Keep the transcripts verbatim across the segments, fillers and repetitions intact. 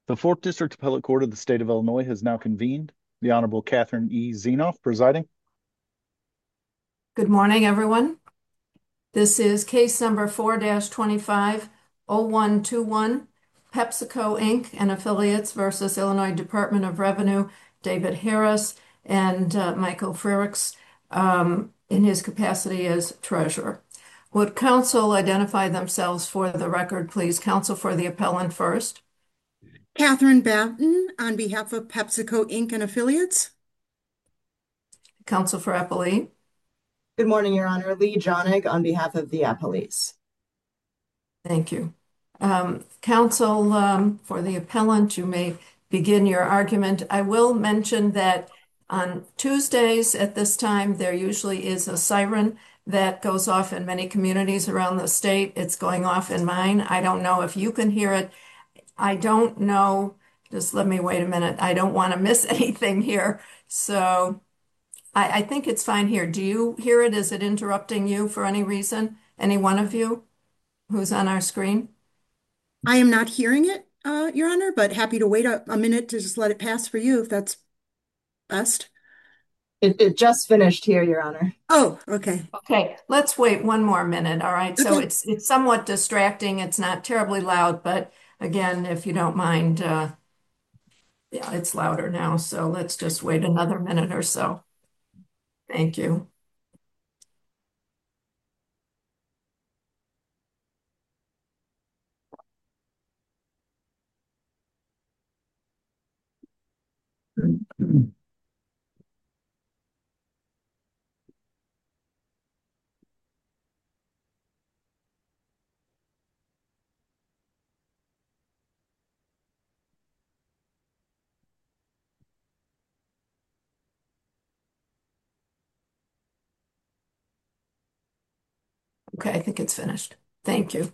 The Fourth District Appellate Court of the State of Illinois has now convened. The Honorable Catherine E. Zenoff presiding. Good morning, everyone. This is case number four twenty-five oh one two one, PepsiCo Inc and Affiliates versus Illinois Department of Revenue, David Harris and uh, Michael Frericks um, in his capacity as treasurer. Would counsel identify themselves for the record, please? Counsel for the appellant first. Catherine Batten on behalf of PepsiCo Inc and Affiliates. Counsel for appellee. Good morning, Your Honor. Lee Jonig on behalf of the appellees. Thank you. Um, counsel um, for the appellant, you may begin your argument. I will mention that on Tuesdays at this time, there usually is a siren that goes off in many communities around the state. It's going off in mine. I don't know if you can hear it. I don't know. Just let me wait a minute. I don't want to miss anything here. So I, I think it's fine here. Do you hear it? Is it interrupting you for any reason? Any one of you who's on our screen? I am not hearing it, uh, Your Honor, but happy to wait a, a minute to just let it pass for you if that's best. It, it just finished here, Your Honor. Oh, okay. Okay, let's wait one more minute. All right. So Okay. it's it's somewhat distracting. It's not terribly loud, but again, if you don't mind, uh, yeah, it's louder now. So let's just wait another minute or so. Thank you. Okay, I think it's finished. Thank you.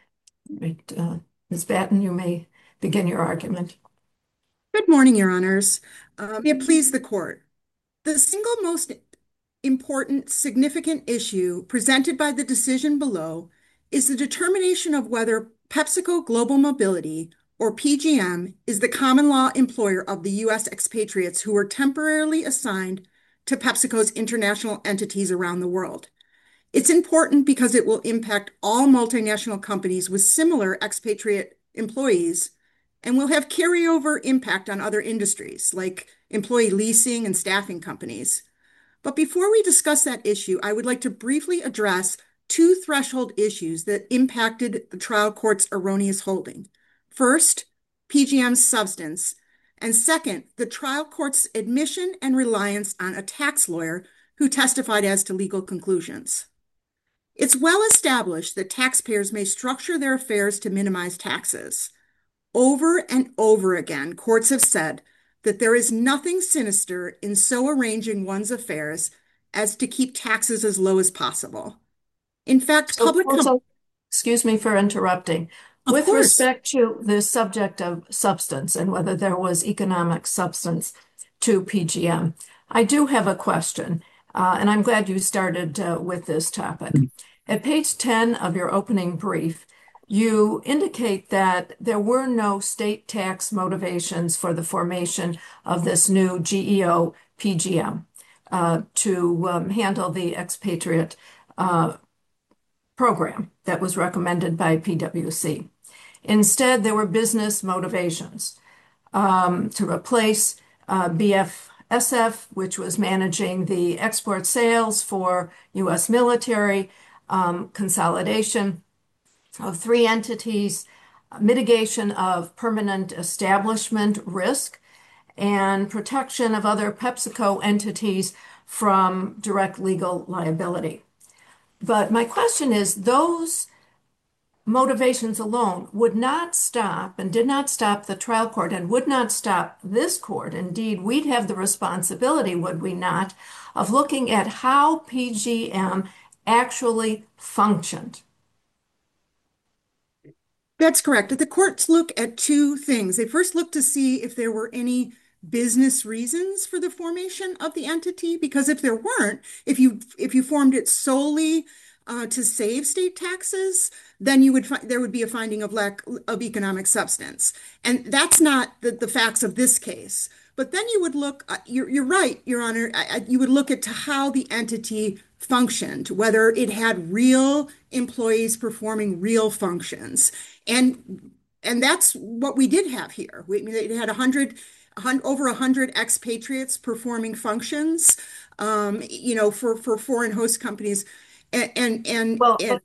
Right, uh, Miz Batten, you may begin your argument. Good morning, Your Honors. Um, may it please the court. The single most important, significant issue presented by the decision below is the determination of whether PepsiCo Global Mobility, or P G M, is the common law employer of the U S expatriates who were temporarily assigned to PepsiCo's international entities around the world. It's important because it will impact all multinational companies with similar expatriate employees and will have carryover impact on other industries like employee leasing and staffing companies. But before we discuss that issue, I would like to briefly address two threshold issues that impacted the trial court's erroneous holding. First, P G M's substance, and second, the trial court's admission and reliance on a tax lawyer who testified as to legal conclusions. It's well established that taxpayers may structure their affairs to minimize taxes. Over and over again, courts have said that there is nothing sinister in so arranging one's affairs as to keep taxes as low as possible. In fact, So, public com- counsel, excuse me for interrupting. Of With course. respect to the subject of substance and whether there was economic substance to P G M, I do have a question, uh, and I'm glad you started uh, with this topic. At page ten of your opening brief, you indicate that there were no state tax motivations for the formation of this new G E O P G M uh, to um, handle the expatriate uh, program that was recommended by P W C. Instead, there were business motivations um, to replace uh, B F S F, which was managing the export sales for U S military, um, consolidation of three entities, mitigation of permanent establishment risk, and protection of other PepsiCo entities from direct legal liability. But my question is, those motivations alone would not stop and did not stop the trial court and would not stop this court. Indeed, we'd have the responsibility, would we not, of looking at how P G M actually functioned. That's correct. The courts look at two things. They first look to see if there were any business reasons for the formation of the entity, because if there weren't, if you if you formed it solely uh, to save state taxes, then you would find there would be a finding of lack of economic substance. And that's not the, the facts of this case. But then you would look, uh, you're, you're right, Your Honor, I, I, you would look at how the entity functioned, whether it had real employees performing real functions. And and that's what we did have here. We, it had one hundred, over one hundred expatriates performing functions, um, you know, for, for foreign host companies. And, and, and, Well, and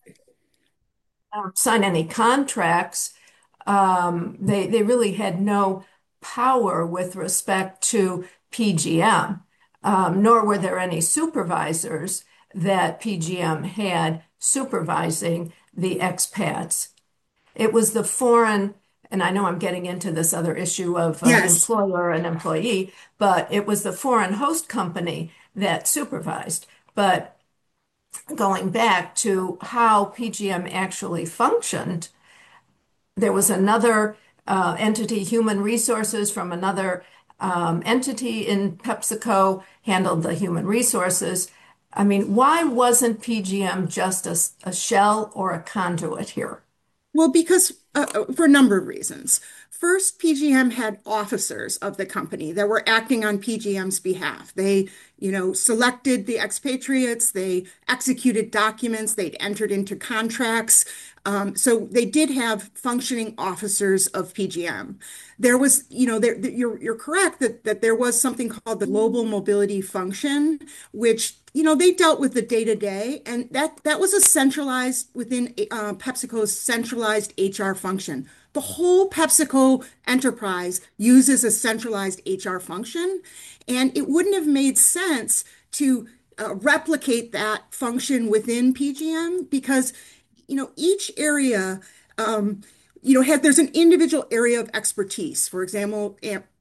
um, sign any contracts. Um, they they really had no power with respect to P G M, um, nor were there any supervisors that P G M had supervising the expats. It was the foreign, and I know I'm getting into this other issue of uh, yes. employer and employee, but it was the foreign host company that supervised. But going back to how P G M actually functioned, there was another uh, entity, Human Resources, from another um, entity in PepsiCo, handled the human resources. I mean, why wasn't P G M just a, a shell or a conduit here? Well, because uh, for a number of reasons. First, P G M had officers of the company that were acting on P G M's behalf. They, you know, selected the expatriates, they executed documents, they'd entered into contracts. Um, so they did have functioning officers of P G M. There was, you know, there, you're you're correct that that there was something called the Global Mobility Function, which, you know, they dealt with the day to day, and that that was a centralized within uh, PepsiCo's centralized H R function. The whole PepsiCo enterprise uses a centralized H R function, and it wouldn't have made sense to uh, replicate that function within P G M because, you know, each area, um, you know, had there's an individual area of expertise. For example,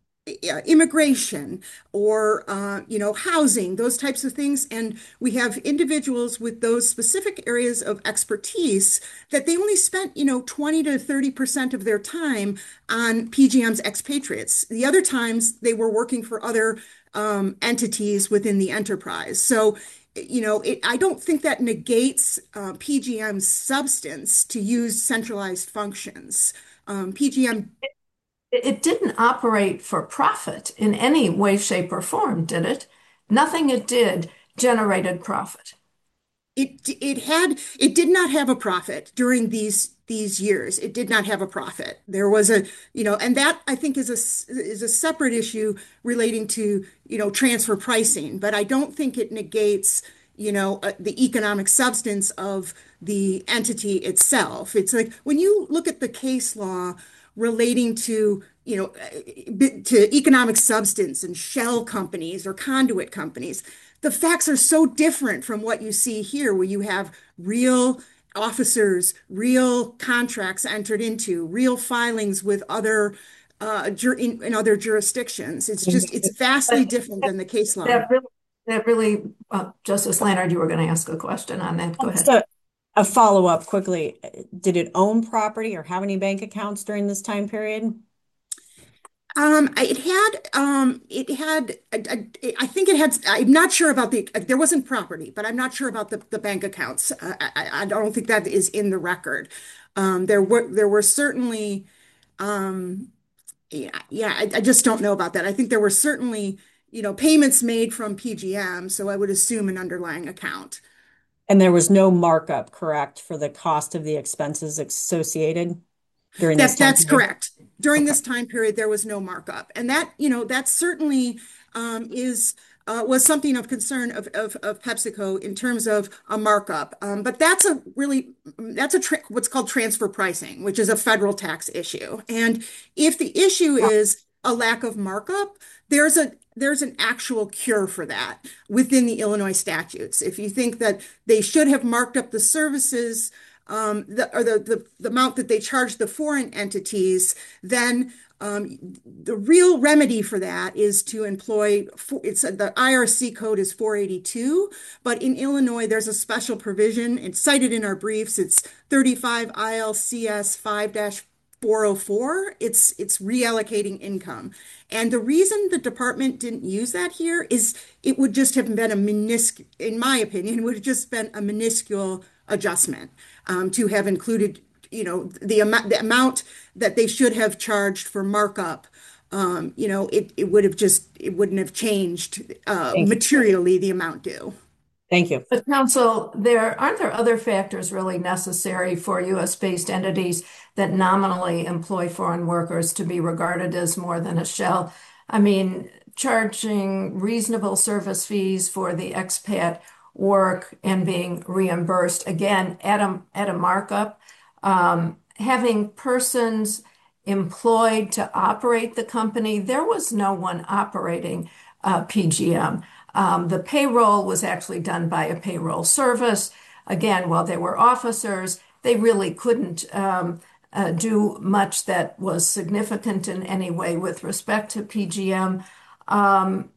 immigration or uh, you know, housing, those types of things. And we have individuals with those specific areas of expertise that they only spent, you know, twenty to thirty percent of their time on P G M's expatriates. The other times they were working for other um, entities within the enterprise. So, you know, it, I don't think that negates uh, P G M's substance to use centralized functions. Um, P G M It didn't operate for profit in any way, shape, or form, did it? Nothing it did generated profit. It it had it did not have a profit during these these years. It did not have a profit. There was a, you know, and that I think is a is a separate issue relating to, you know, transfer pricing. But I don't think it negates, you know, uh, the economic substance of the entity itself. It's like when you look at the case law relating to, you know, to economic substance and shell companies or conduit companies, the facts are so different from what you see here, where you have real officers, real contracts entered into, real filings with other uh, in, in other jurisdictions. It's just, it's vastly different than the case law. That really, that really uh, Justice Lannard, you were going to ask a question on that. Go ahead. So, a follow-up quickly. Did it own property or have any bank accounts during this time period? Um, it had, um, it had, I, I, I think it had, I'm not sure about the, there wasn't property, but I'm not sure about the, the bank accounts. Uh, I, I don't think that is in the record. Um, there were, there were certainly, um, yeah, yeah, I, I just don't know about that. I think there were certainly, you know, payments made from P G M, so I would assume an underlying account. And there was no markup, correct, for the cost of the expenses associated during this That, time that's period? correct. During Okay. this time period, there was no markup. And that, you know, that certainly um, is uh, was something of concern of, of, of PepsiCo in terms of a markup. Um, but that's a really, that's a tra- what's called transfer pricing, which is a federal tax issue. And if the issue is a lack of markup, there's a there's an actual cure for that within the Illinois statutes. If you think that they should have marked up the services um, the, or the, the, the amount that they charge the foreign entities, then um, the real remedy for that is to employ, it's the I R C code is four eighty-two, but in Illinois, there's a special provision. It's cited in our briefs. It's thirty-five I L C S five four oh four. It's it's reallocating income. And the reason the department didn't use that here is it would just have been a minuscule, in my opinion, it would have just been a minuscule adjustment, um, to have included, you know, the amount, the amount that they should have charged for markup. Um, you know, it, it would have just, it wouldn't have changed, uh, Thank you. materially the amount due. Thank you. But counsel, there aren't there other factors really necessary for U S-based entities that nominally employ foreign workers to be regarded as more than a shell? I mean, charging reasonable service fees for the expat work and being reimbursed again at a at a markup, um, having persons employed to operate the company. There was no one operating uh, P G M. Um, the payroll was actually done by a payroll service. Again, while they were officers, they really couldn't um, uh, do much that was significant in any way with respect to P G M. Um,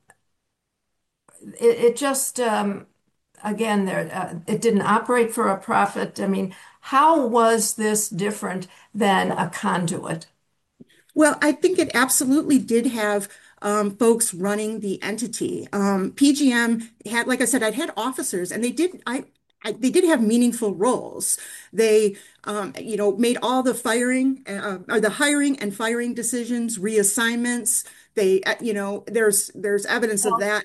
it, it just, um, again, there, uh, it didn't operate for a profit. I mean, how was this different than a conduit? Well, I think it absolutely did have um, folks running the entity. Um, P G M had, like I said, I'd had officers, and they did. I, I they did have meaningful roles. They, um, you know, made all the firing uh, or the hiring and firing decisions, reassignments. They, uh, you know, there's there's evidence of Well, that.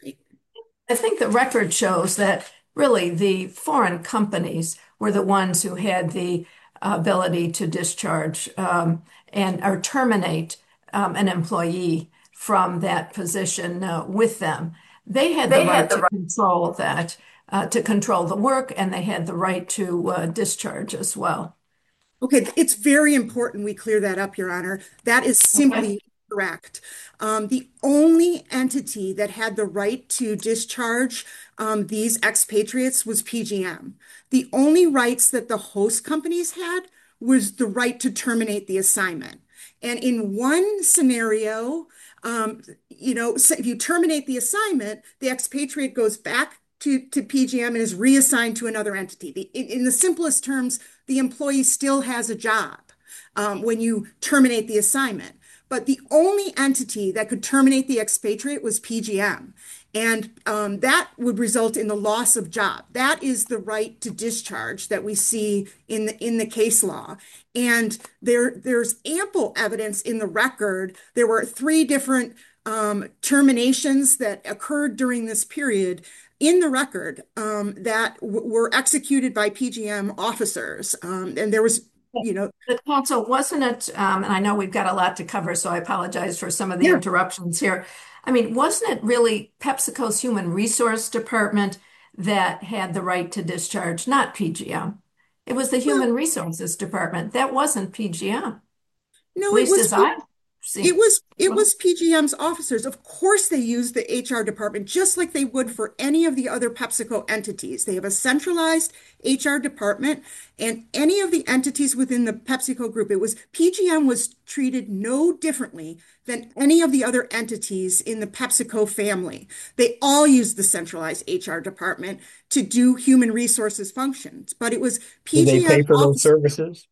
I think the record shows that really the foreign companies were the ones who had the ability to discharge um, and or terminate um, an employee from that position uh, with them. They had the They right had the to right. control that, uh, to control the work, and they had the right to uh, discharge as well. Okay, it's very important we clear that up, Your Honor. That is Okay. simply correct. Um, the only entity that had the right to discharge um, these expatriates was P G M. The only rights that the host companies had was the right to terminate the assignment. And in one scenario, um, you know, so if you terminate the assignment, the expatriate goes back to, to P G M and is reassigned to another entity. The, in, in the simplest terms, the employee still has a job um, when you terminate the assignment. But the only entity that could terminate the expatriate was P G M. And um, that would result in the loss of job. That is the right to discharge that we see in the in the case law. And there there's ample evidence in the record. There were three different um, terminations that occurred during this period in the record um, that w- were executed by P G M officers. Um, and there was, you know, But counsel, wasn't it, um, and I know we've got a lot to cover, so I apologize for some of the yeah, interruptions here. I mean, wasn't it really PepsiCo's Human Resource Department that had the right to discharge, not P G M? It was the well, Human Resources Department. That wasn't P G M, at no, it least was as I It see. was it Well, was P G M's officers. Of course, they use the H R department just like they would for any of the other PepsiCo entities. They have a centralized H R department, and any of the entities within the PepsiCo group, it was P G M was treated no differently than any of the other entities in the PepsiCo family. They all use the centralized H R department to do human resources functions, but it was Do they P G M pay for those officers. services?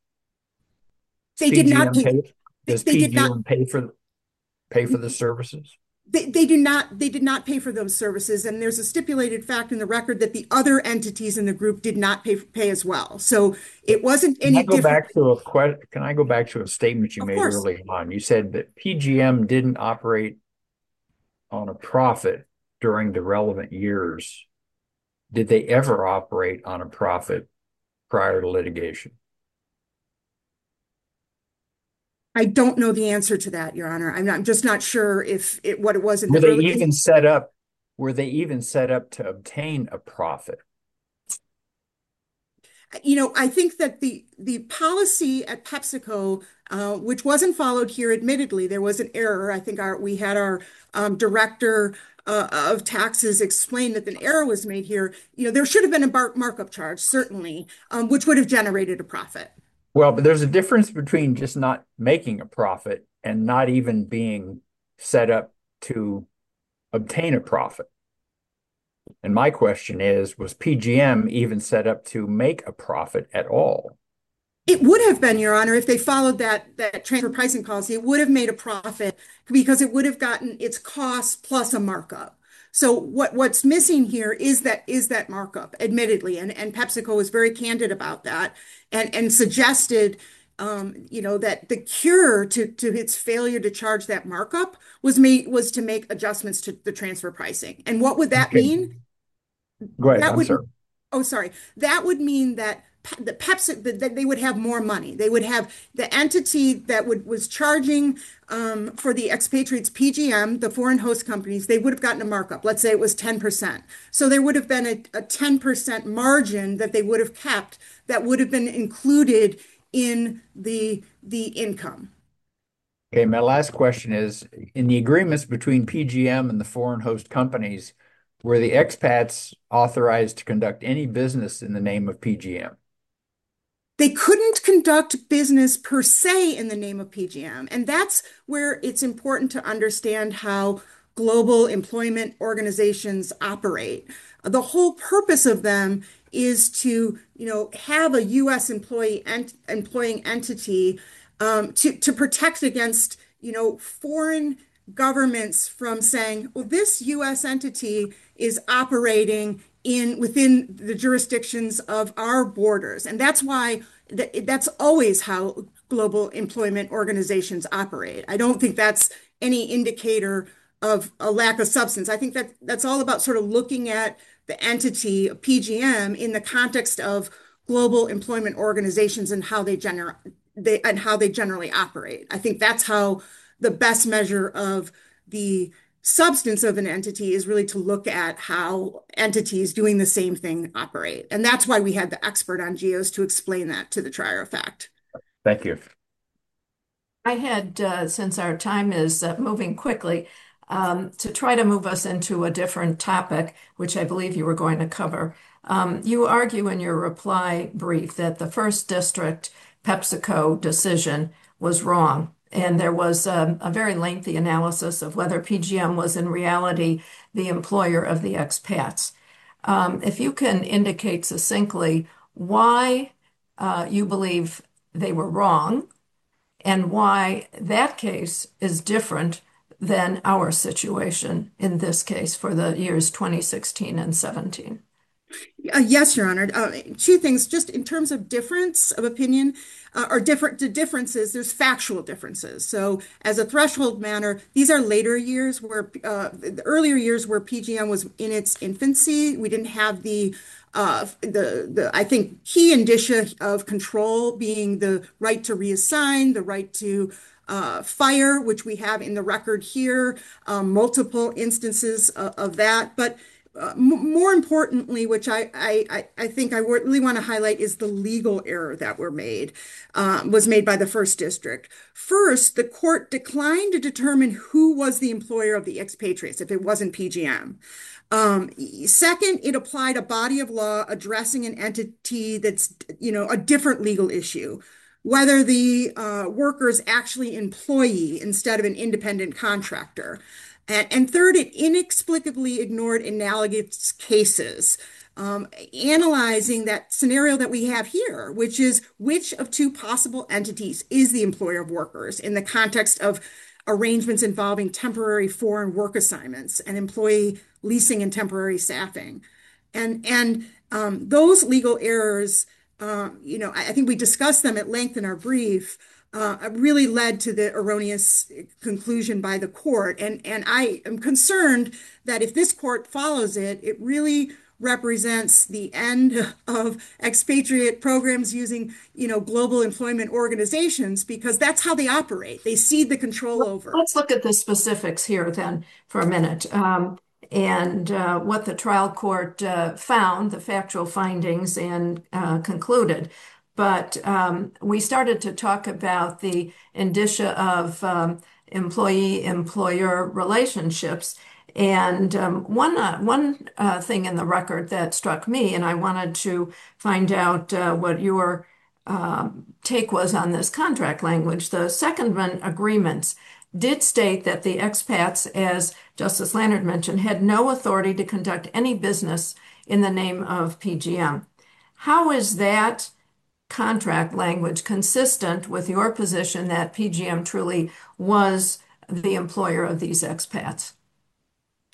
Does They did not P G M pay. pay? They, Does they did not. P G M pay for pay for the services? They, they do not they did not pay for those services, and there's a stipulated fact in the record that the other entities in the group did not pay pay as well. So it wasn't Can I any go different. back to a que- Can I go back to a statement you Of made course, early on? You said that P G M didn't operate on a profit during the relevant years. Did they ever operate on a profit prior to litigation? I don't know the answer to that, Your Honor. I'm not, I'm just not sure if it what it was in Were the they early. even set up? Were they even set up to obtain a profit? You know, I think that the the policy at PepsiCo, uh, which wasn't followed here, admittedly, there was an error. I think our we had our um, director uh, of taxes explain that an error was made here. You know, there should have been a bar markup charge, certainly, um, which would have generated a profit. Well, but there's a difference between just not making a profit and not even being set up to obtain a profit. And my question is, was P G M even set up to make a profit at all? It would have been, Your Honor, if they followed that that transfer pricing policy. It would have made a profit because it would have gotten its cost plus a markup. So what what's missing here is that is that markup, admittedly, and and PepsiCo was very candid about that, and and suggested, um, you know, that the cure to to its failure to charge that markup was made was to make adjustments to the transfer pricing. And what would that Okay. mean? Go ahead. That I'm would, sorry. oh, sorry. That would mean that Pe- the Pepsi that that they would have more money. They would have the entity that would was charging um, for the expatriates P G M, the foreign host companies. They would have gotten a markup. Let's say it was ten percent. So there would have been a, a ten percent margin that they would have kept that would have been included in the the income. Okay, my last question is, in the agreements between P G M and the foreign host companies, were the expats authorized to conduct any business in the name of P G M? They couldn't conduct business per se in the name of P G M. And that's where it's important to understand how global employment organizations operate. The whole purpose of them is to, you know, have a U S employee ent employing entity um, to, to protect against, you know, foreign governments from saying, well, this U S entity is operating in within the jurisdictions of our borders. And that's why th that's always how global employment organizations operate. I don't think that's any indicator of a lack of substance. I think that that's all about sort of looking at the entity of P G M in the context of global employment organizations and how they gener they and how they generally operate. I think that's how the best measure of the substance of an entity is really to look at how entities doing the same thing operate. And that's why we had the expert on geos to explain that to the trier of fact. Thank you. I had, uh, since our time is uh, moving quickly, um, to try to move us into a different topic, which I believe you were going to cover. Um, you argue in your reply brief that the first district PepsiCo decision was wrong. And there was um, a very lengthy analysis of whether P G M was in reality the employer of the expats. Um, if you can indicate succinctly why uh, you believe they were wrong and why that case is different than our situation in this case for the years twenty sixteen and seventeen. Uh, yes, Your Honor. Uh, two things, just in terms of difference of opinion, uh, or different the differences, there's factual differences. So as a threshold matter, these are later years where uh, the earlier years where P G M was in its infancy. We didn't have the uh, the the I think key indicia of control being the right to reassign, the right to uh, fire, which we have in the record here, um, multiple instances of, of that, but. Uh, more importantly, which I, I, I think I really want to highlight is the legal error that were made, uh, was made by the first district. First, the court declined to determine who was the employer of the expatriates if it wasn't P G M. Um, second, it applied a body of law addressing an entity that's, you know, a different legal issue, whether the uh, worker is actually employee instead of an independent contractor. And, and third, it inexplicably ignored analogous cases, um, analyzing that scenario that we have here, which is which of two possible entities is the employer of workers in the context of arrangements involving temporary foreign work assignments and employee leasing and temporary staffing. And, and um, those legal errors, uh, you know, I, I think we discussed them at length in our brief. Uh, really led to the erroneous conclusion by the court. And, and I am concerned that if this court follows it, it really represents the end of expatriate programs using, you know, global employment organizations, because that's how they operate. They cede the control over. Let's look at the specifics here then for a minute. Um, and uh, what the trial court uh, found, the factual findings, and uh, concluded. But um, we started to talk about the indicia of um, employee-employer relationships. And um, one uh, one uh, thing in the record that struck me, and I wanted to find out uh, what your um, take was on this contract language. The secondment agreements did state that the expats, as Justice Lannert mentioned, had no authority to conduct any business in the name of P G M. How is that contract language consistent with your position that P G M truly was the employer of these expats?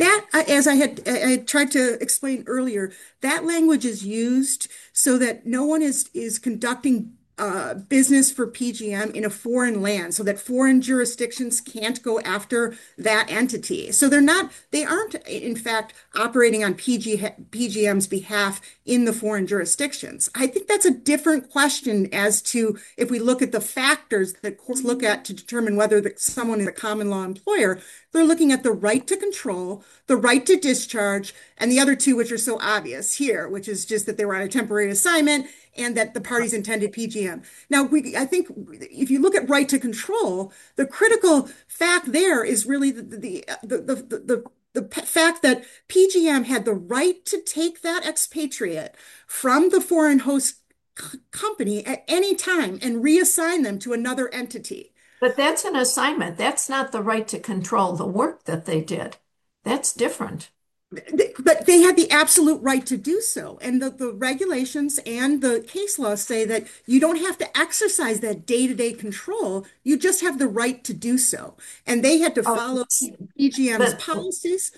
That, uh, as I had, I had tried to explain earlier, that language is used so that no one is is conducting uh, business for P G M in a foreign land, so that foreign jurisdictions can't go after that entity. So they're not, they aren't, in fact, operating on P G, P G M's behalf in the foreign jurisdictions. I think that's a different question as to if we look at the factors that courts look at to determine whether the, someone is a common law employer. They're looking at the right to control, the right to discharge, and the other two, which are so obvious here, which is just that they were on a temporary assignment and that the parties intended P G M. Now, we, I think if you look at right to control, the critical fact there is really the the the the, the, the, the fact that P G M had the right to take that expatriate from the foreign host company at any time and reassign them to another entity. But that's an assignment. That's not the right to control the work that they did. That's different. But they had the absolute right to do so. And the, the regulations and the case law say that you don't have to exercise that day-to-day control. You just have the right to do so. And they had to Oh, follow P G M's but policies.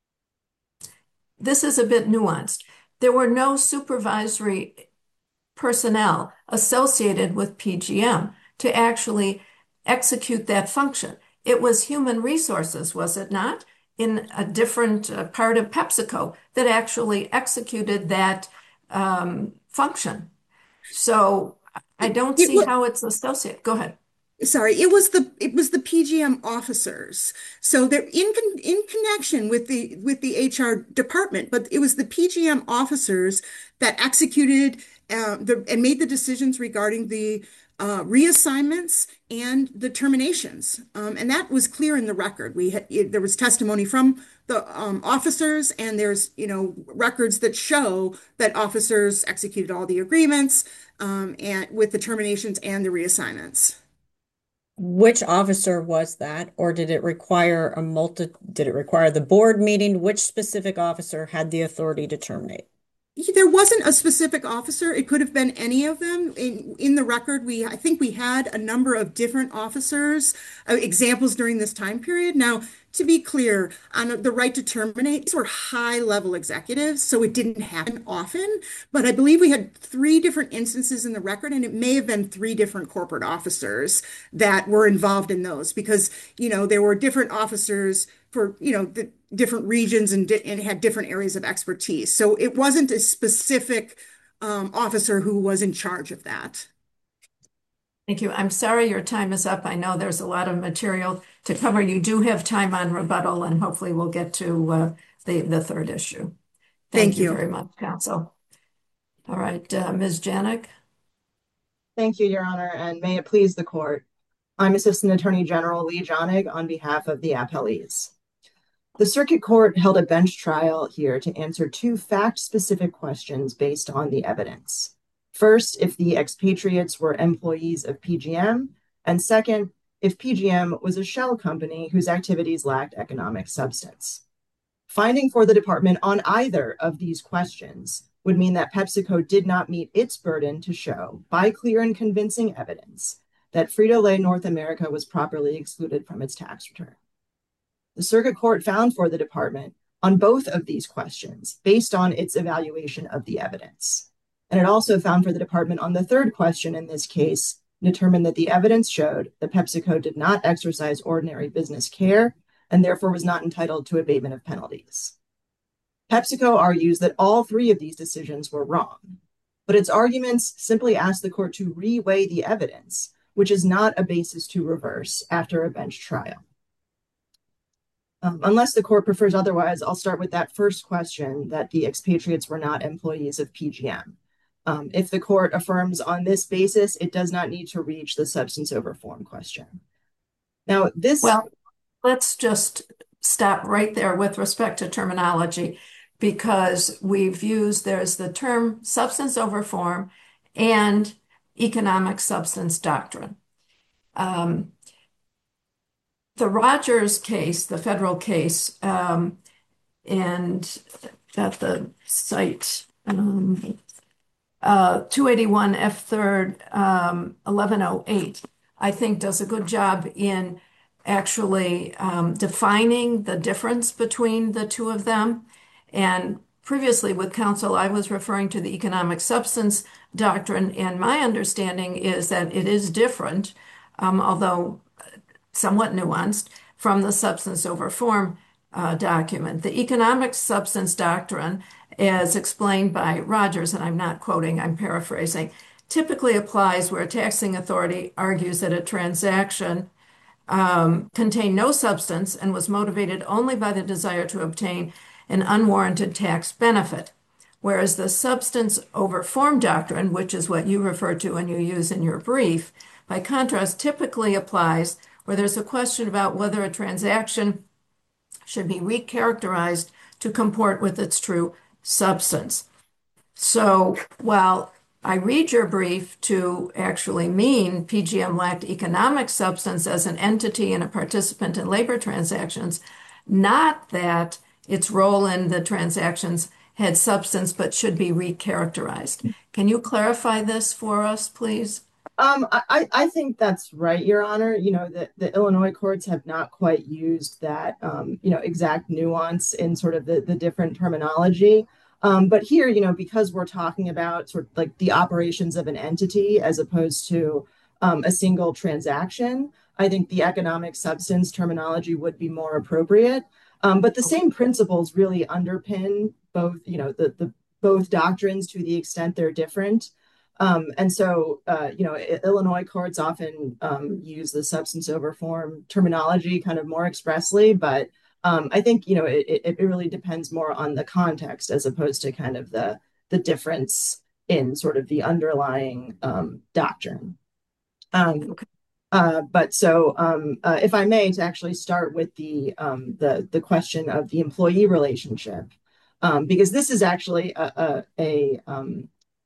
this is a bit nuanced. There were no supervisory personnel associated with P G M to actually execute that function. It was human resources, was it not, in a different uh, part of PepsiCo that actually executed that um, function. So I don't It see wa- how it's associated. Go ahead. Sorry, it was the it was the P G M officers. So they're in con in connection with the with the H R department, but it was the P G M officers that executed uh, the and made the decisions regarding the uh, reassignments and the terminations. Um, and that was clear in the record. We had it, there was testimony from the um, officers, and there's you know records that show that officers executed all the agreements um, and with the terminations and the reassignments. Which officer was that, or did it require a multi, did it require the board meeting? Which specific officer had the authority to terminate? There wasn't a specific officer. It could have been any of them. In in the record, we I think we had a number of different officers, uh, examples during this time period. Now, to be clear, on the right to terminate, these were high-level executives, so it didn't happen often. But I believe we had three different instances in the record, and it may have been three different corporate officers that were involved in those because, you know, there were different officers for, you know, the different regions and, di and had different areas of expertise. So it wasn't a specific um, officer who was in charge of that. Thank you. I'm sorry your time is up. I know there's a lot of material to cover. You do have time on rebuttal, and hopefully we'll get to uh, the, the third issue. Thank, Thank you you. very much, counsel. All right, uh, Miz Janik. Thank you, Your Honor, and may it please the court. I'm Assistant Attorney General Lee Jonig on behalf of the appellees. The circuit court held a bench trial here to answer two fact-specific questions based on the evidence. First, if the expatriates were employees of P G M, and second, if P G M was a shell company whose activities lacked economic substance. Finding for the department on either of these questions would mean that PepsiCo did not meet its burden to show, by clear and convincing evidence, that Frito-Lay North America was properly excluded from its tax return. The circuit court found for the department on both of these questions based on its evaluation of the evidence. And it also found for the department on the third question in this case, determined that the evidence showed that PepsiCo did not exercise ordinary business care and therefore was not entitled to abatement of penalties. PepsiCo argues that all three of these decisions were wrong, but its arguments simply ask the court to reweigh the evidence, which is not a basis to reverse after a bench trial. Um, unless the court prefers otherwise, I'll start with that first question that the expatriates were not employees of P G M. Um, if the court affirms on this basis, it does not need to reach the substance over form question. Now, this... Well, let's just stop right there with respect to terminology, because we've used, there's the term substance over form and economic substance doctrine. Um, the Rogers case, the federal case, um, and at the site, um, uh, two eighty-one F third um, eleven oh eight, I think does a good job in actually um, defining the difference between the two of them. And previously with counsel, I was referring to the economic substance doctrine, and my understanding is that it is different, um, although somewhat nuanced, from the substance over form uh, document. The economic substance doctrine, as explained by Rogers, and I'm not quoting, I'm paraphrasing, typically applies where a taxing authority argues that a transaction um, contained no substance and was motivated only by the desire to obtain an unwarranted tax benefit. Whereas the substance over form doctrine, which is what you refer to and you use in your brief, by contrast, typically applies where there's a question about whether a transaction should be recharacterized to comport with its true substance. So while I read your brief to actually mean P G M lacked economic substance as an entity and a participant in labor transactions, not that its role in the transactions had substance but should be recharacterized. Can you clarify this for us, please? Um, I, I think that's right, Your Honor. You know, the, the Illinois courts have not quite used that, um, you know, exact nuance in sort of the, the different terminology. Um, but here, you know, because we're talking about sort of like the operations of an entity as opposed to um, a single transaction, I think the economic substance terminology would be more appropriate. Um, but the same principles really underpin both, you know, the, the both doctrines to the extent they're different. Um, and so, uh, you know, Illinois courts often um, use the substance over form terminology kind of more expressly, but um, I think, you know, it, it really depends more on the context as opposed to kind of the, the difference in sort of the underlying um, doctrine. Um, uh, but so um, uh, if I may, to actually start with the, um, the, the question of the employee relationship, um, because this is actually a, a, a um,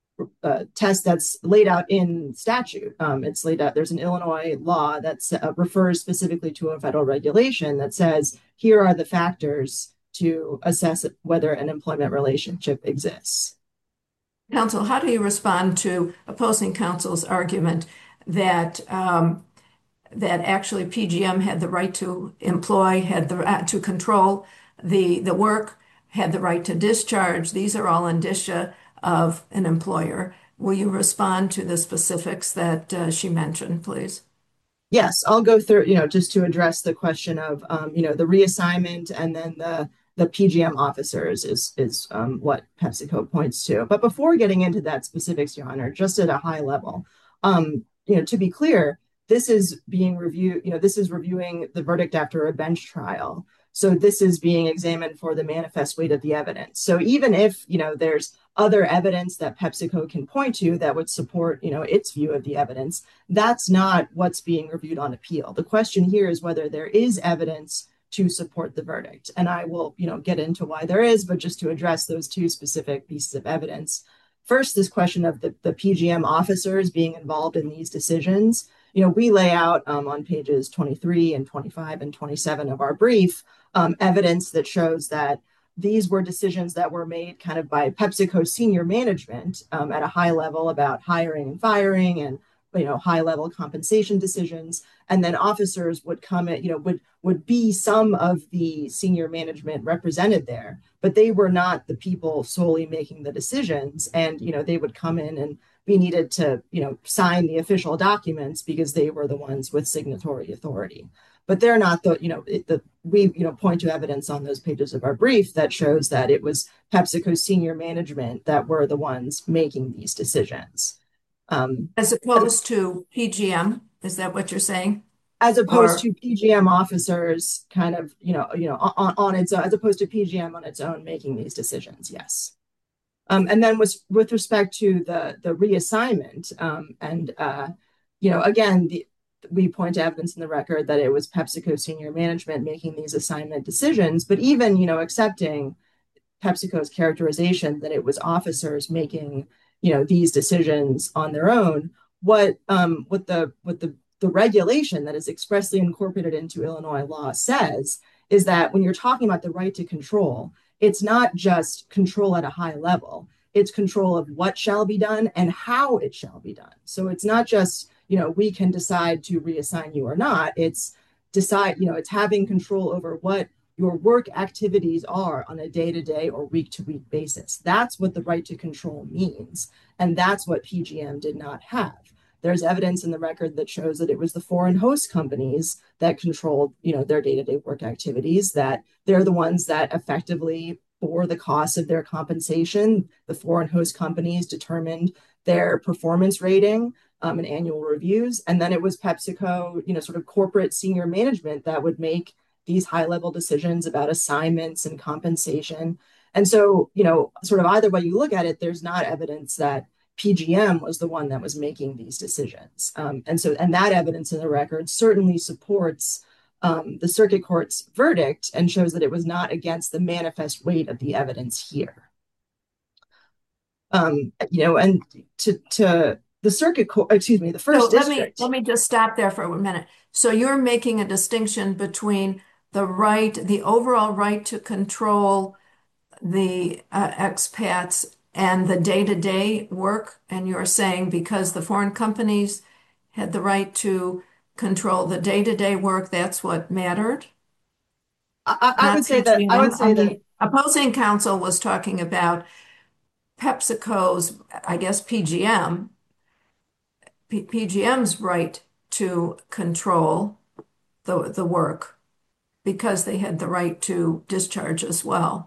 Uh, test that's laid out in statute. Um, it's laid out, there's an Illinois law that uh, refers specifically to a federal regulation that says, here are the factors to assess whether an employment relationship exists. Counsel, how do you respond to opposing counsel's argument that um, that actually P G M had the right to employ, had the uh, to control the the work, had the right to discharge? These are all indicia of an employer. Will you respond to the specifics that uh, she mentioned, please? Yes, I'll go through, you know, just to address the question of, um, you know, the reassignment and then the the P G M officers is is um, what PepsiCo points to. But before getting into that specifics, Your Honor, just at a high level, um, you know, to be clear, this is being reviewed, you know, this is reviewing the verdict after a bench trial. So this is being examined for the manifest weight of the evidence. So even if, you know, there's other evidence that PepsiCo can point to that would support, you know, its view of the evidence, that's not what's being reviewed on appeal. The question here is whether there is evidence to support the verdict. And I will, you know, get into why there is, but just to address those two specific pieces of evidence. First, this question of the, the P G M officers being involved in these decisions. You know, we lay out um, on pages twenty-three and twenty-five and twenty-seven of our brief um, evidence that shows that these were decisions that were made kind of by PepsiCo senior management um, at a high level about hiring and firing and, you know, high level compensation decisions. And then officers would come at, you know, would, would be some of the senior management represented there, but they were not the people solely making the decisions. And, you know, they would come in and be needed to, you know, sign the official documents because they were the ones with signatory authority. But they're not the, you know, it, the, we, you know, point to evidence on those pages of our brief that shows that it was PepsiCo senior management that were the ones making these decisions. Um, as opposed to P G M, is that what you're saying? As opposed or, to P G M officers kind of, you know, you know, on, on its own, as opposed to P G M on its own making these decisions, yes. Um, and then with, with respect to the, the reassignment, um, and, uh, you know, again, the, we point to evidence in the record that it was PepsiCo senior management making these assignment decisions, but even, you know, accepting PepsiCo's characterization that it was officers making, you know, these decisions on their own, what, um, what the, what the, the regulation that is expressly incorporated into Illinois law says is that when you're talking about the right to control, it's not just control at a high level, it's control of what shall be done and how it shall be done. So it's not just, you know, we can decide to reassign you or not. It's decide, you know, it's having control over what your work activities are on a day-to-day or week-to-week basis. That's what the right to control means. And that's what P G M did not have. There's evidence in the record that shows that it was the foreign host companies that controlled, you know, their day-to-day work activities, that they're the ones that effectively bore the cost of their compensation. The foreign host companies determined their performance rating um, and annual reviews. And then it was PepsiCo, you know, sort of corporate senior management that would make these high-level decisions about assignments and compensation. And so, you know, sort of either way you look at it, there's not evidence that P G M was the one that was making these decisions. Um, and so, and that evidence in the record certainly supports um, the circuit court's verdict and shows that it was not against the manifest weight of the evidence here. Um, you know, and to, to the circuit court, excuse me, the first so let district. me, let me just stop there for a minute. So you're making a distinction between the right, the overall right to control the uh, expats and the day-to-day work, and you're saying because the foreign companies had the right to control the day-to-day work, that's what mattered? I, I would say that I would say that opposing counsel was talking about PepsiCo's, I guess P G M, P PGM's right to control the the work because they had the right to discharge as well.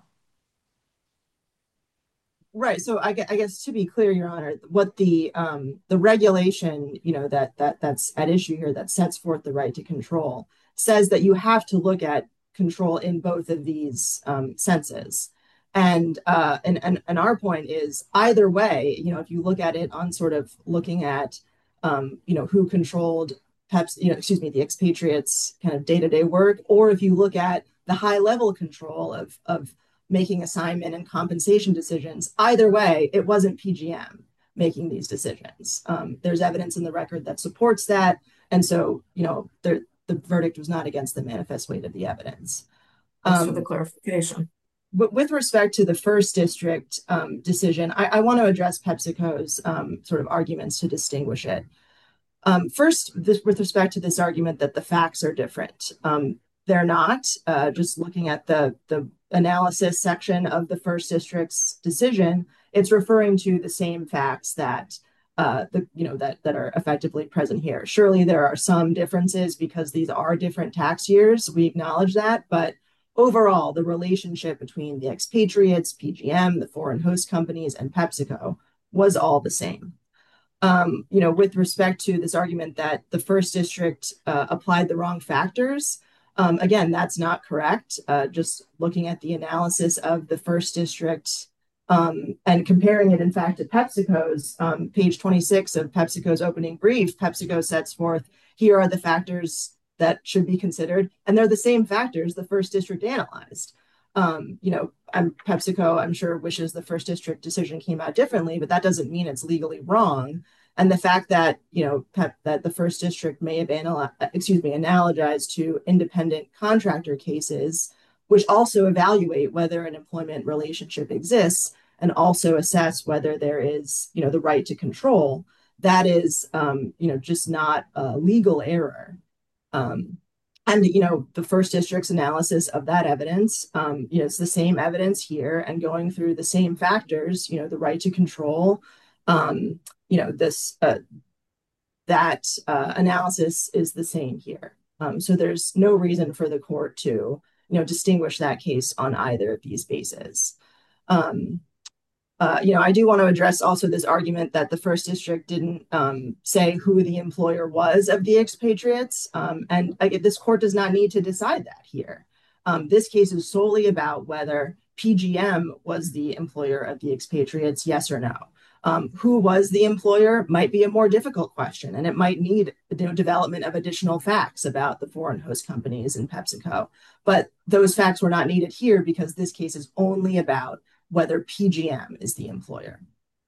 Right. So I, I guess to be clear, Your Honor, what the um, the regulation, you know, that that that's at issue here that sets forth the right to control says that you have to look at control in both of these um, senses. And, uh, and and and our point is either way, you know, if you look at it on sort of looking at, um, you know, who controlled Pepsi, you know, excuse me, the expatriates' kind of day-to-day work, or if you look at the high-level control of of making assignment and compensation decisions, either way, it wasn't P G M making these decisions. Um, there's evidence in the record that supports that. And so, you know, the, the verdict was not against the manifest weight of the evidence. Thanks um, for the clarification. But with respect to the first district um, decision, I, I want to address PepsiCo's um, sort of arguments to distinguish it. Um, first, this, with respect to this argument that the facts are different, um, they're not. Uh, just looking at the, the analysis section of the first district's decision, it's referring to the same facts that uh, the you know that that are effectively present here. Surely there are some differences because these are different tax years. We acknowledge that, but overall, the relationship between the expatriates, P G M, the foreign host companies, and PepsiCo was all the same. Um, you know, with respect to this argument that the first district uh, applied the wrong factors, um, again, that's not correct. Uh, just looking at the analysis of the first district um, and comparing it, in fact, to PepsiCo's, um, page twenty-six of PepsiCo's opening brief, PepsiCo sets forth, here are the factors that should be considered, and they're the same factors the first district analyzed. Um, you know, I'm, PepsiCo, I'm sure, wishes the first district decision came out differently, but that doesn't mean it's legally wrong. And the fact that, you know, Pep, that the first district may have analyzed, excuse me, analogized to independent contractor cases, which also evaluate whether an employment relationship exists and also assess whether there is, you know, the right to control, that is, um, you know, just not a legal error. Um, and, you know, the first district's analysis of that evidence, um, you know, it's the same evidence here and going through the same factors, you know, the right to control, um, you know, this, uh, that uh, analysis is the same here. Um, so there's no reason for the court to, you know, distinguish that case on either of these bases. Um, Uh, you know, I do want to address also this argument that the first district didn't um, say who the employer was of the expatriates. Um, and I, this court does not need to decide that here. Um, this case is solely about whether P G M was the employer of the expatriates, yes or no. Um, who was the employer might be a more difficult question, and it might need the development of additional facts about the foreign host companies and PepsiCo. But those facts were not needed here because this case is only about whether P G M is the employer.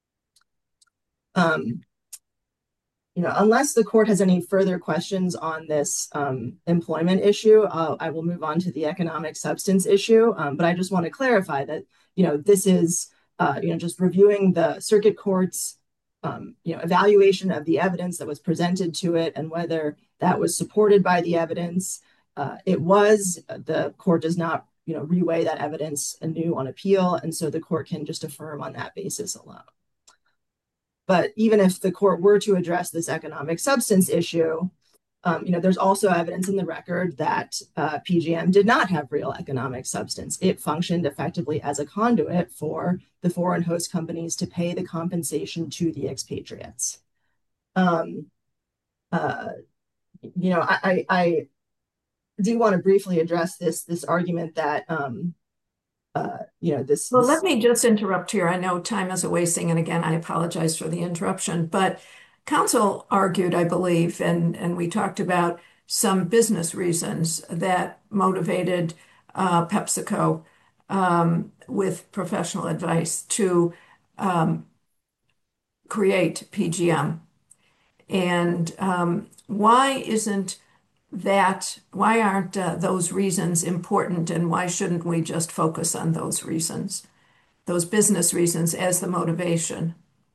Um, you know, unless the court has any further questions on this um, employment issue, uh, I will move on to the economic substance issue. Um, but I just want to clarify that, you know, this is, uh, you know, just reviewing the circuit court's, um, you know, evaluation of the evidence that was presented to it and whether that was supported by the evidence. uh, it was. The court does not, you know, reweigh that evidence anew on appeal, and so the court can just affirm on that basis alone. But even if the court were to address this economic substance issue, um, you know, there's also evidence in the record that uh, P G M did not have real economic substance. It functioned effectively as a conduit for the foreign host companies to pay the compensation to the expatriates. Um, uh, you know, I, I, I do want to briefly address this this argument that um, uh, you know this. Well, this... let me just interrupt here. I know time is a wasting, and again, I apologize for the interruption. But counsel argued, I believe, and and we talked about some business reasons that motivated uh, PepsiCo um, with professional advice to um, create P G M. And um, why isn't that, why aren't uh, those reasons important, and why shouldn't we just focus on those reasons, those business reasons as the motivation?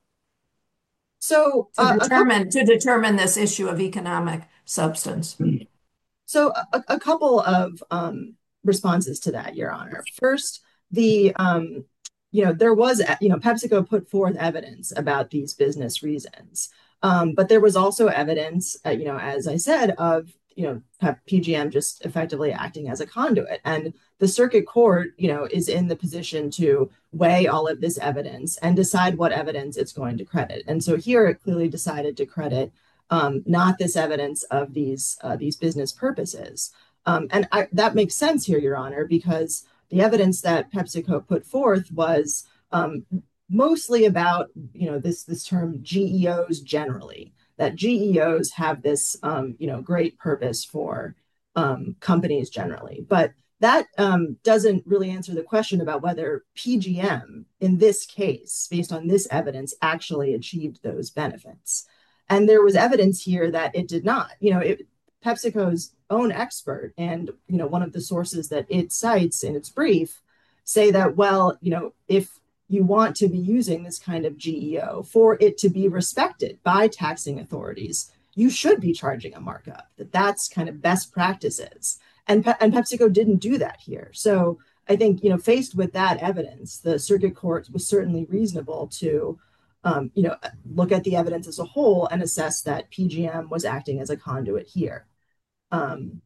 So to uh, determine to determine this issue of economic substance. So a, a couple of um, responses to that, Your Honor. First, the um, you know there was you know PepsiCo put forth evidence about these business reasons, um, but there was also evidence, uh, you know, as I said, of you know P G M just effectively acting as a conduit, and the circuit court, you know, is in the position to weigh all of this evidence and decide what evidence it's going to credit. And so here it clearly decided to credit um, not this evidence of these uh, these business purposes. Um, and I, that makes sense here, Your Honor, because the evidence that PepsiCo put forth was um, mostly about, you know, this this term G E Os generally, that G E Os have this, um, you know, great purpose for um, companies generally. But that um, doesn't really answer the question about whether P G M, in this case, based on this evidence, actually achieved those benefits. And there was evidence here that it did not. You know, it, PepsiCo's own expert and, you know, one of the sources that it cites in its brief say that, well, you know, if you want to be using this kind of G E O for it to be respected by taxing authorities, you should be charging a markup, that that's kind of best practices. And, Pe- and PepsiCo didn't do that here. So I think, you know, faced with that evidence, the circuit court was certainly reasonable to, um, you know, look at the evidence as a whole and assess that P G M was acting as a conduit here. Um,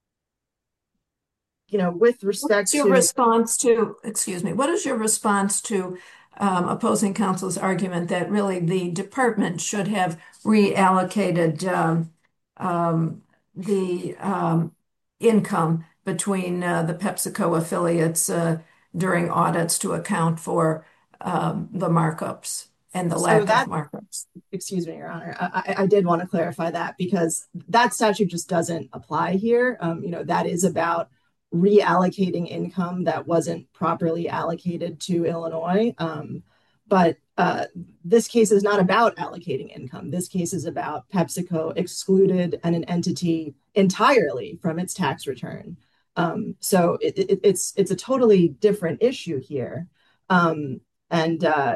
you know, with respect What's your to response to, excuse me, what is your response to um, opposing counsel's argument that really the department should have reallocated um, um, the um, income between uh, the PepsiCo affiliates uh, during audits to account for um, the markups and the So lack that- of markups? excuse me, Your Honor, I, I did want to clarify that because that statute just doesn't apply here. Um, you know, that is about reallocating income that wasn't properly allocated to Illinois. Um, but uh, this case is not about allocating income. This case is about PepsiCo excluded and an entity entirely from its tax return. Um, so it, it, it's it's a totally different issue here. Um, and uh,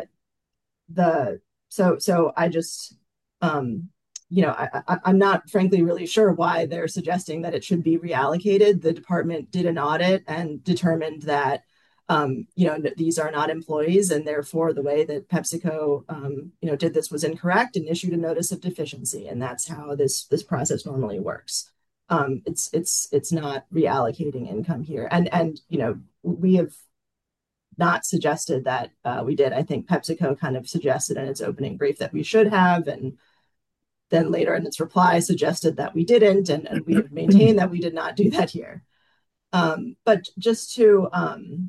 the so so I just um, you know, I, I, I'm not frankly really sure why they're suggesting that it should be reallocated. The department did an audit and determined that, um, you know, these are not employees, and therefore the way that PepsiCo, um, you know, did this was incorrect and issued a notice of deficiency, and that's how this this process normally works. Um, it's it's it's not reallocating income here, and and you know, we have not suggested that uh, we did. I think PepsiCo kind of suggested in its opening brief that we should have, and then later in its reply suggested that we didn't, and, and we have maintained that we did not do that here. Um, but just to um,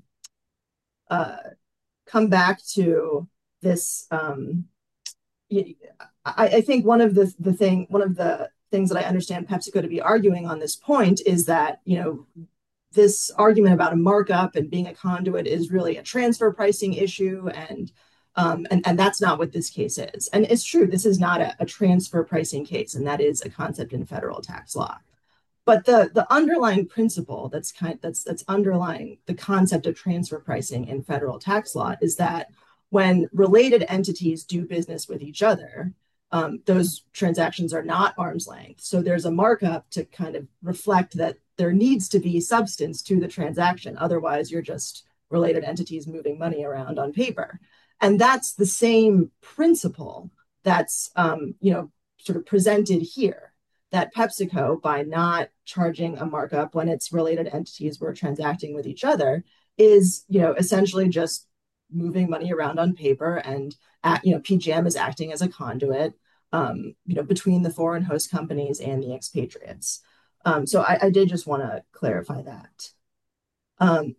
uh, come back to this, um, I, I think one of the the thing, one of the things that I understand PepsiCo to be arguing on this point is that, you know, this argument about a markup and being a conduit is really a transfer pricing issue, and Um, and, and that's not what this case is. And it's true, this is not a, a transfer pricing case, and that is a concept in federal tax law. But the, the underlying principle that's kind that's that's underlying the concept of transfer pricing in federal tax law is that when related entities do business with each other, um, those transactions are not arm's length. So there's a markup to kind of reflect that there needs to be substance to the transaction. Otherwise, you're just related entities moving money around on paper. And that's the same principle that's, um, you know, sort of presented here, that PepsiCo, by not charging a markup when its related entities were transacting with each other, is, you know, essentially just moving money around on paper, and, at, you know, P G M is acting as a conduit, um, you know, between the foreign host companies and the expatriates. Um, so I, I did just want to clarify that. Um,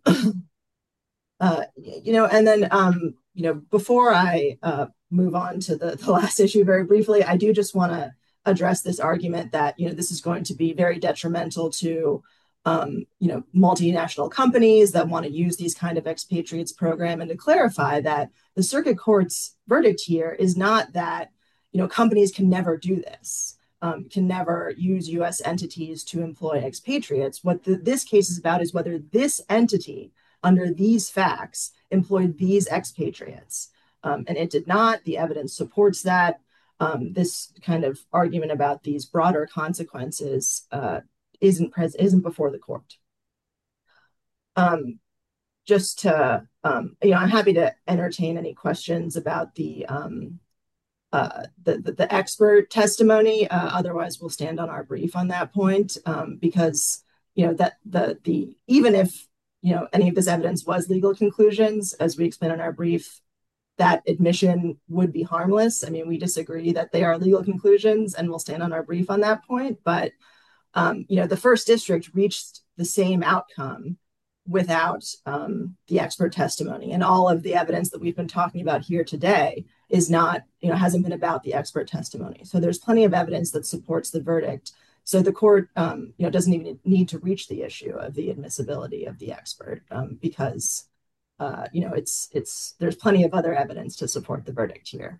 uh, you know, and then, um, you know, before I uh, move on to the, the last issue very briefly, I do just want to address this argument that, you know, this is going to be very detrimental to, um, you know, multinational companies that want to use these kind of expatriates program, and to clarify that the circuit court's verdict here is not that, you know, companies can never do this, um, can never use U S entities to employ expatriates. What the, this case is about is whether this entity, under these facts, employed these expatriates. Um, and it did not. The evidence supports that. Um, this kind of argument about these broader consequences uh, isn't pres- isn't before the court. Um, just to, um, you know, I'm happy to entertain any questions about the um, uh, the, the, the expert testimony. Uh, otherwise, we'll stand on our brief on that point, um, because, you know, that the the even if, you know, any of this evidence was legal conclusions, as we explain in our brief, that admission would be harmless. I mean, we disagree that they are legal conclusions, and we'll stand on our brief on that point. But, um, you know, the first district reached the same outcome without um, the expert testimony. And all of the evidence that we've been talking about here today is not, you know, hasn't been about the expert testimony. So there's plenty of evidence that supports the verdict. So the court, um, you know, doesn't even need to reach the issue of the admissibility of the expert, um, because Uh, you know, it's it's there's plenty of other evidence to support the verdict here.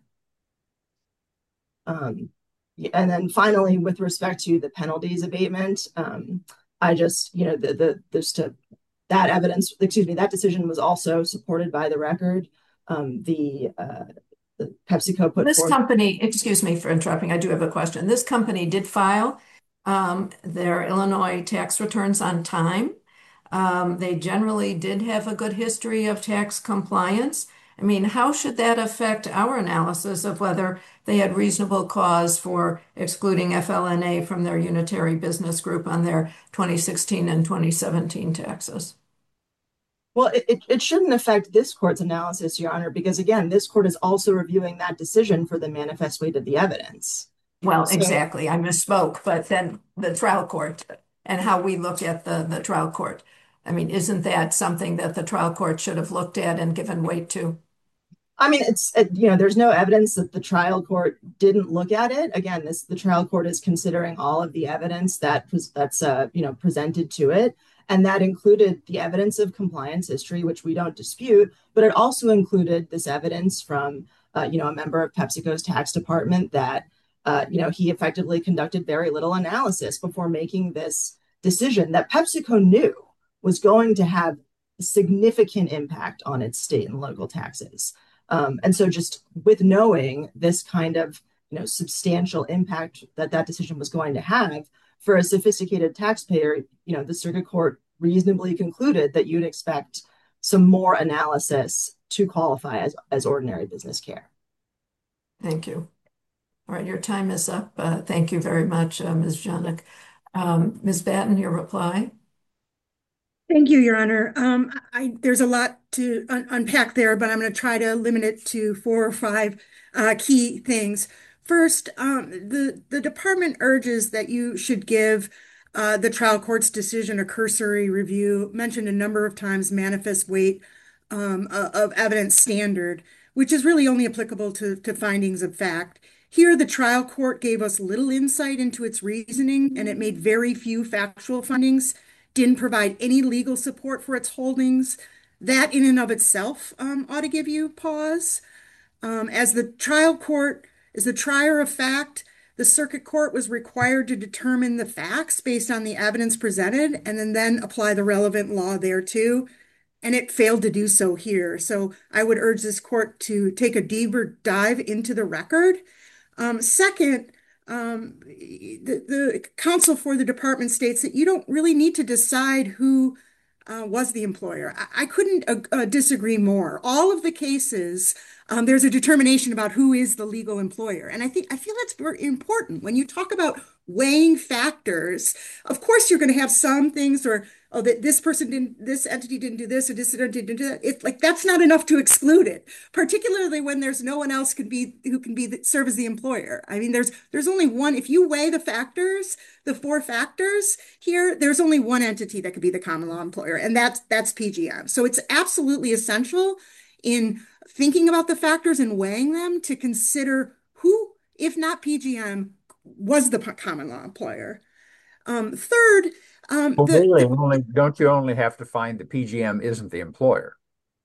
Um, and then finally, with respect to the penalties abatement, um, I just, you know, the the there's to that evidence, excuse me, that decision was also supported by the record. Um, the, uh, the PepsiCo put This forth. company, excuse me for interrupting, I do have a question. This company did file um, their Illinois tax returns on time. Um, they generally did have a good history of tax compliance. I mean, how should that affect our analysis of whether they had reasonable cause for excluding F L N A from their unitary business group on their twenty sixteen and twenty seventeen taxes? Well, it, it shouldn't affect this court's analysis, Your Honor, because again, this court is also reviewing that decision for the manifest weight of the evidence. Well, So, exactly. I misspoke, but then the trial court and how we look at the, the trial court. I mean, isn't that something that the trial court should have looked at and given weight to? I mean, it's, it, you know, there's no evidence that the trial court didn't look at it. Again, this the trial court is considering all of the evidence that that's, uh, you know, presented to it. And that included the evidence of compliance history, which we don't dispute, but it also included this evidence from, uh, you know, a member of PepsiCo's tax department that, uh, you know, he effectively conducted very little analysis before making this decision that PepsiCo knew was going to have significant impact on its state and local taxes. Um, and so just with knowing this kind of, you know, substantial impact that that decision was going to have for a sophisticated taxpayer, you know, the circuit court reasonably concluded that you'd expect some more analysis to qualify as, as ordinary business care. Thank you. All right, your time is up. Uh, thank you very much, uh, Miz Janik. Um, Miz Batten, your reply. Thank you, Your Honor. Um, I, there's a lot to un unpack there, but I'm going to try to limit it to four or five uh, key things. First, um, the, the department urges that you should give uh, the trial court's decision a cursory review, mentioned a number of times manifest weight um, of evidence standard, which is really only applicable to, to findings of fact. Here, the trial court gave us little insight into its reasoning, and it made very few factual findings, didn't provide any legal support for its holdings. That in and of itself um, ought to give you pause. Um, as the trial court, as the trier of fact, the circuit court was required to determine the facts based on the evidence presented and then, then apply the relevant law thereto. And it failed to do so here. So I would urge this court to take a deeper dive into the record. Um, second, um, the, the counsel for the department states that you don't really need to decide who uh, was the employer. I, I couldn't uh, uh, disagree more. All of the cases, um, there's a determination about who is the legal employer. And I think, I feel that's very important. When you talk about weighing factors, of course, you're going to have some things or oh, that this person didn't, this entity didn't do this, or this entity didn't do that. It's like that's not enough to exclude it, particularly when there's no one else can be who can be the, serve as the employer. I mean, there's there's only one. If you weigh the factors, the four factors here, there's only one entity that could be the common law employer, and that's that's P G M. So it's absolutely essential in thinking about the factors and weighing them to consider who, if not P G M, was the common law employer. Um, third, um, well, the, really, the, only, don't you only have to find that P G M isn't the employer?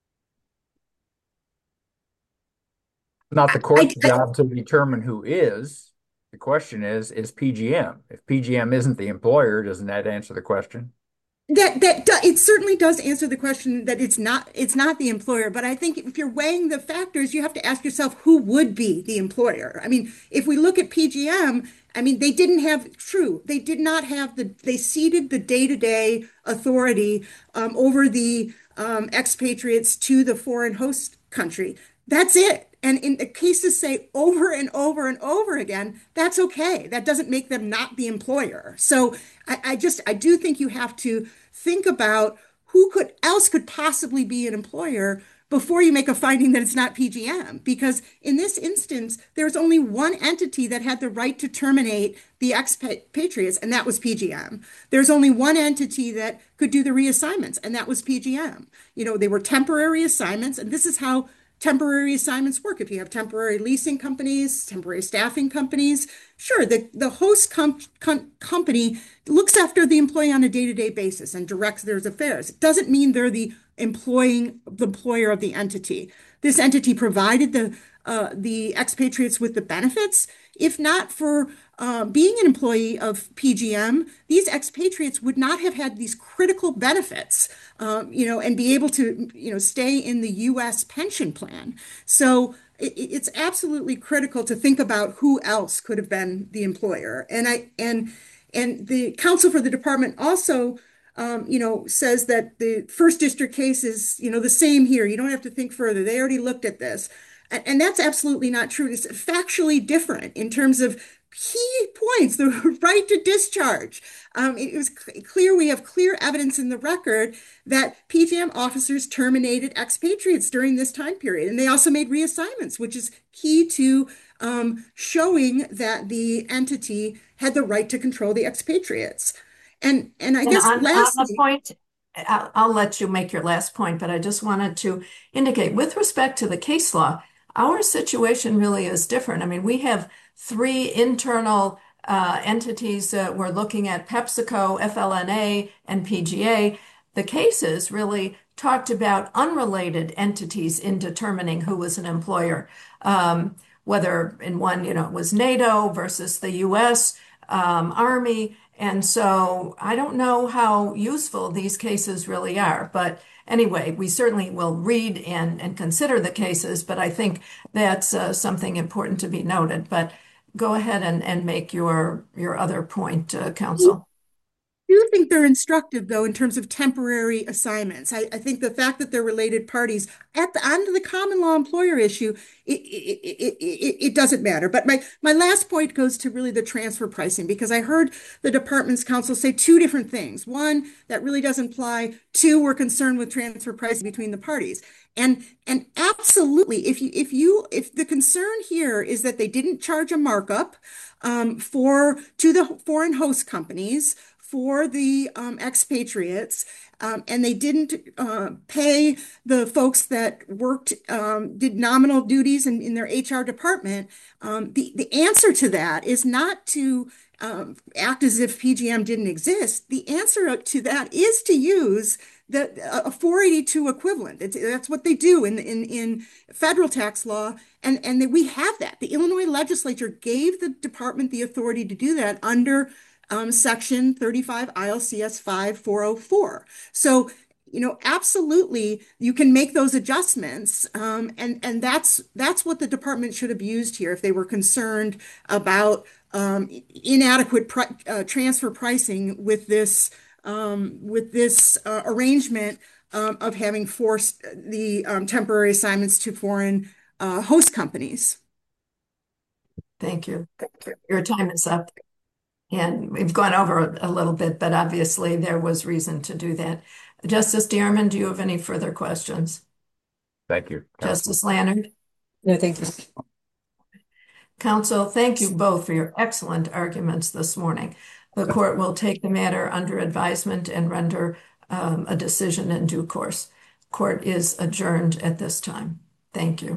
Not the court's I, I, job to determine who is. The question is, is P G M? If P G M isn't the employer, doesn't that answer the question? That that it certainly does answer the question that it's not it's not the employer, but I think if you're weighing the factors, you have to ask yourself who would be the employer. I mean, if we look at P G M, I mean, they didn't have true, they did not have the they ceded the day-to-day authority um, over the um, expatriates to the foreign host country. That's it. And in the cases say over and over and over again, that's okay. That doesn't make them not the employer. So I, I just I do think you have to think about who could else could possibly be an employer before you make a finding that it's not P G M. Because in this instance, there's only one entity that had the right to terminate the expatriates, and that was P G M. There's only one entity that could do the reassignments, and that was P G M. You know, they were temporary assignments, and this is how temporary assignments work. If you have temporary leasing companies, temporary staffing companies, sure, the, the host com com company looks after the employee on a day-to-day basis and directs their affairs. It doesn't mean they're the employing the employer of the entity. This entity provided the uh, the expatriates with the benefits. If not for uh, being an employee of P G M, these expatriates would not have had these critical benefits, um, you know, and be able to, you know, stay in the U S pension plan. So it, it's absolutely critical to think about who else could have been the employer. And I and and the counsel for the department also Um, you know, says that the first district case is, you know, the same here. You don't have to think further. They already looked at this. And, and that's absolutely not true. It's factually different in terms of key points, the right to discharge. Um, it was clear, we have clear evidence in the record that P G M officers terminated expatriates during this time period. And they also made reassignments, which is key to um, showing that the entity had the right to control the expatriates. And and I And guess on, on the lastly, point, I'll, I'll let you make your last point, but I just wanted to indicate with respect to the case law, our situation really is different. I mean, we have three internal uh, entities. Uh, we're looking at PepsiCo, F L N A, and P G A. The cases really talked about unrelated entities in determining who was an employer, um, whether in one, you know, it was NATO versus the U S um, Army. And so I don't know how useful these cases really are. But anyway, we certainly will read and, and consider the cases, but I think that's uh, something important to be noted. But go ahead and, and make your, your other point, uh, counsel. I do think they're instructive, though, in terms of temporary assignments. I, I think the fact that they're related parties at the end of the common law employer issue, it, it, it, it, it doesn't matter. But my, my last point goes to really the transfer pricing, because I heard the department's counsel say two different things. One, that really doesn't apply. Two, we're concerned with transfer pricing between the parties. And and absolutely, if you if you if the concern here is that they didn't charge a markup um, for to the foreign host companies for the um, expatriates, um, and they didn't uh, pay the folks that worked, um, did nominal duties in, in their H R department, um, the, the answer to that is not to um, act as if P G M didn't exist. The answer to that is to use the a four eighty-two equivalent. It's, that's what they do in, in, in federal tax law, and, and that we have that. The Illinois legislature gave the department the authority to do that under Um, section thirty-five I L C S five four oh four. So you know, absolutely, you can make those adjustments. Um, and, and that's, that's what the department should have used here if they were concerned about um, inadequate pri uh, transfer pricing with this, um, with this uh, arrangement um, of having forced the um, temporary assignments to foreign uh, host companies. Thank you. Your time is up. And we've gone over a little bit, but obviously there was reason to do that. Justice DeArmond, do you have any further questions? Thank you, Counsel. Justice Lannard? No, thank you. Counsel, thank you both for your excellent arguments this morning. The court will take the matter under advisement and render um, a decision in due course. Court is adjourned at this time. Thank you.